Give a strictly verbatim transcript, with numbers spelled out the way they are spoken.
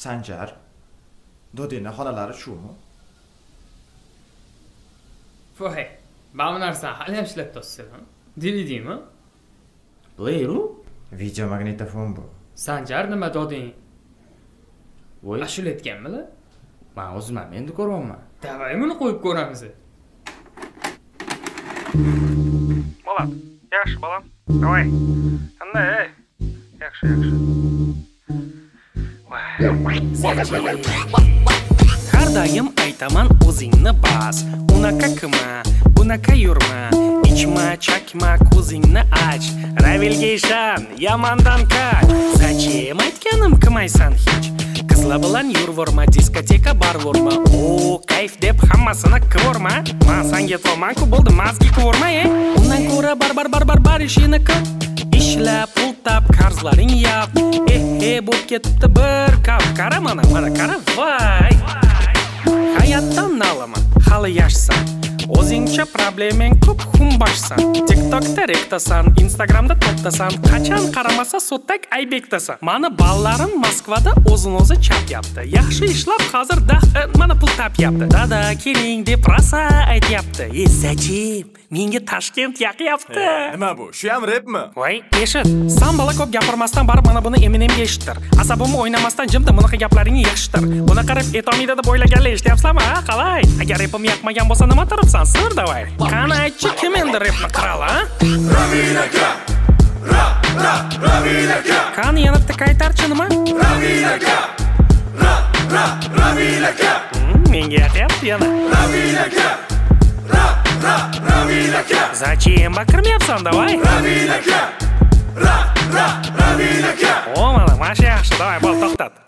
Sanjar, Dodina xonalari shumi? Voy, mana bu narsani hali ham ishlab turibsizmi? D V D mi? Player-u? Video magnitofon bu. Sanjar nima doding? Voy, Ashula aytganmilar? men o'zim ham endi ko'ryapman. Davay buni qo'yib ko'ramiz. Bolam, yaxshi bolam. Davay. Qanday? Yaxshi, yaxshi. Har doim aytaman o'zingni bas. Unaqa qilma, bunaqa yurma. Ichma, chakma, ko'zingni ach. Ravilga ishon, yamandan qoch. Zachем aytganim qilmaysan hech. Qizlar bilan yurvorma, diskoteka barvorma. O, kayf deb hammasini qivorma. Men senga to'manku bo'ldi, mazgi qivorma, e. Undan ko'ra barbar barbar bar ishini qil. Ishla, pul tap, qarzlaring yap. Eh, eh, bo'p ketdi bir kap. Qara mana, mana qara, voy. Hayotdan nolama, hali yoshsan. O'zingcha problemang ko'p xumbashsan. TikTokda rektasan, Instagramda toptasan. Qachon qaramasa so'tak aybektasan. Mani ballarim Moskvada o'zini-o'zi chapyapti. Yaxshi ishlab hozir da mana pul tapyapti. Dada, keling deb rosa aytyapti. Ey, Zachim, menga Toshkent yaqyapti. Nima bu? Shu ham repmi? Voy, eshit. Sen bola ko'p gapirmasdan barib mana buni Eminemga eshittir. Asabimni o'ynamasdan jimda bunaqa gaplaringni yaxshitir. Buni qarab etomida deb o'ylaganlar eshityapsanmi? Ha, qalay? Agar repim yoqmagan bo'lsa nima turibsan? Sir davay. Qani aytchi, kim endi repni qirali, ha? Ravil aka. Ra, ra, Ravil aka. Qani yana bitta qaytarchi nima? Ravil aka. Ra, ra, Ravil aka. Menga yoqyapti yana. Ravil aka. Ra, ra, Ravil aka. Zachем baqirmayapsan davay? Ravil aka. Ra, ra, Ravil aka. O, mana, mana shu yaxshi, davay, bo'l to'xtat.